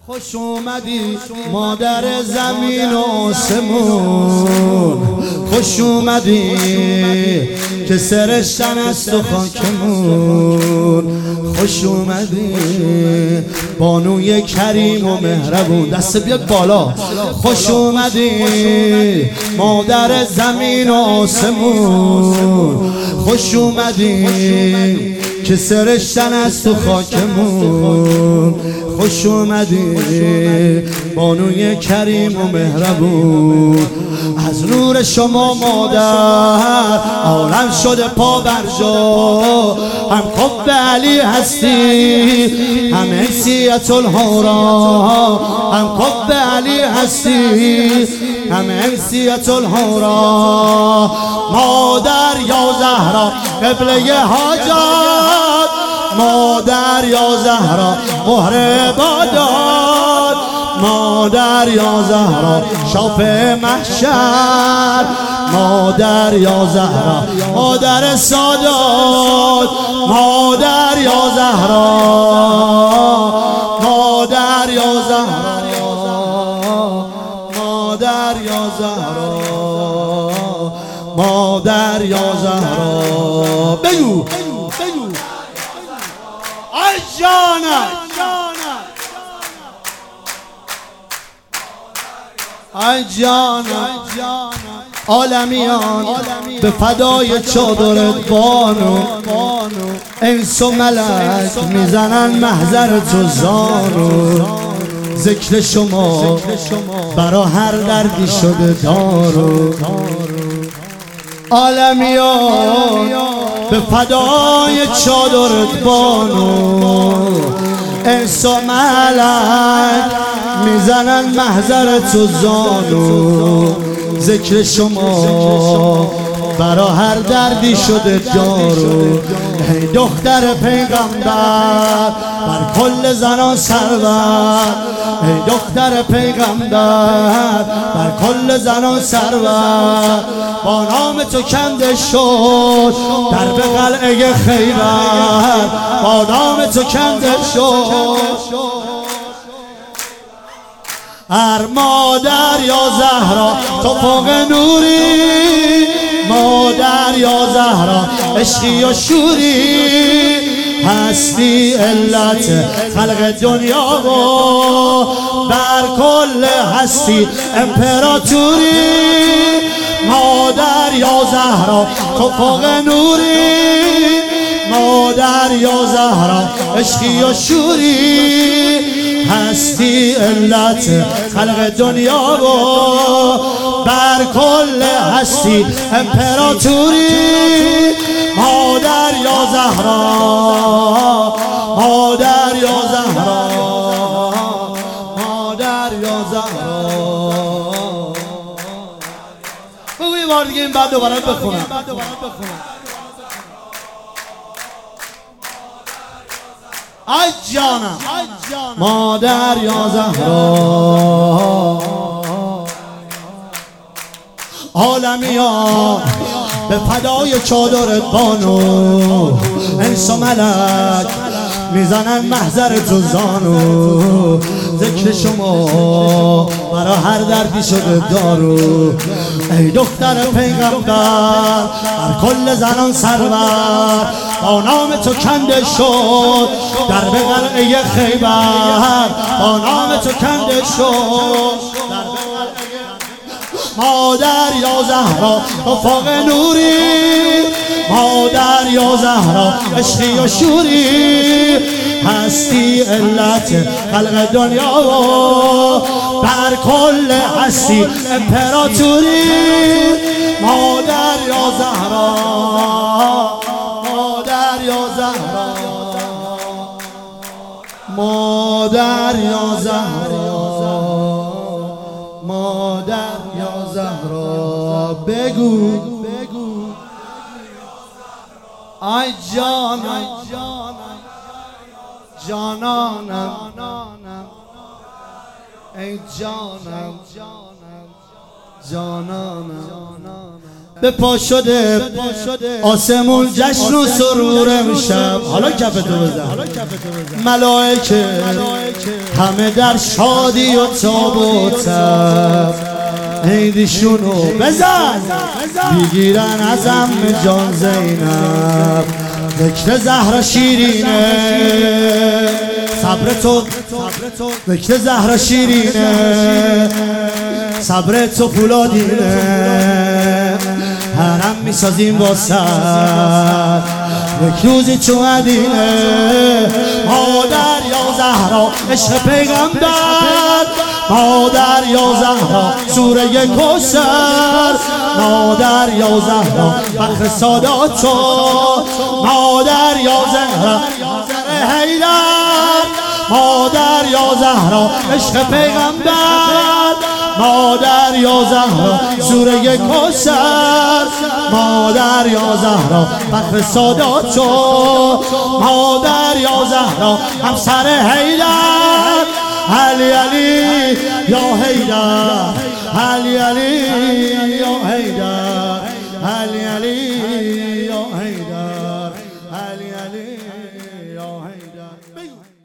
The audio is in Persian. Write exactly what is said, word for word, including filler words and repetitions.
خوش اومدی مادر زمین و آسمون، خوش اومدی که سرشتن است و خاکمون، خوش اومدی بانوی کریم و مهربون. دست بیاد بالا. خوش اومدی مادر زمین و آسمون، خوش اومدی که سرشتن است و خاکمون، خوش اومدی بانوی کریم و مهربون. از نور شما مادر عالم شده پا بر جا، هم خب علی هستی هم انسیت الهورا، هم خب علی هستی هم انسیت الهورا. مادر یا زهرا قبله حاجات، مادر یا زهرا مهر عبادات، مادر یا زهرا شافع محشر، مادر یا زهرا مادر سادات، مادر یا زهرا مادر یا زهرا مادر یا زهرا مادر یا زهرا. بگو ای جانم ای جانم عالمیان به فدای چادرت بانو، انس و ملک میزنن محضر تو زانو. ذکر شما برا هر دردی شده دارو. عالمیان به فدای چادرت بانو، انس و ملک میزنن محضر تو زانو. ذکر شما برا هر دردی شده دارو. ای دختر پیغمبر بر کل زنان سرور، ای دختر پیغمبر بر کل زنان سرور. با نام تو کنده شد در به قلعه خیبر، با نام تو کنده شد. هر مادر یا زهرا تو فوق نوری، مادر یا زهرا عشقی و شوری، هستی علت خلق دنیا و بر کل هستی امپراتوری. مادر یا زهرا تو فوق نوری، مادر یا زهرا عشقی و شوری، هستی علت خلق دنیا و بر کل هستی امپراتوری. مادر یا زهرا مادر یا زهرا مادر یا زهرا. بگو یه بار دیگه این بعد دوباره بخونم. ای جانم مادر یا زهرا عالمیان به فدای چادرت بانو، انس و ملک میزنن محضر تو زانو. ذکر شما برا هر دردی شده دارو. ای دختر پیغمبر بر کل زنان سرور، با نام تو کنده شد در به قلعه خیبر، با نام تو کنده شد. مادر یا زهرا تو فوق نوری، مادر یا زهرا عشقی و شوری، هستی علت خلق دنیا و بر کل هستی امپراتوری. مادر یا زهرا مادر یا زهرا مادر یا زهرا مادر یا زهرا. بگو ای جانم جانانم ای جانم جانانم. به پا شده آسمون جشن و سرور امشب. حالا کفتو بزن. ملائکه همه در شادی و تاب و تب عیدشونو بزن بگیرن از عمه جان زینب ذکر زهرا شیرینه صبر تو ذکر زهرا شیرینه صبر تو فولادینه حرم میسازیم واسه یک روزی چو مدینه مادر یا زهرا عشق پیغمبر مادر یا زهرا سوره کوثر مادر یا زهرا فخر سادات تو مادر یا زهرا حیدر مادر یا زهرا عشق پیغمبر مادر یا زهرا سوره کوثر مادر یا زهرا فخر سادات تو مادر یا زهرا همسر حیدر علی علی یا حیدر علی علی یا حیدر علی علی یا حیدر علی علی یا حیدر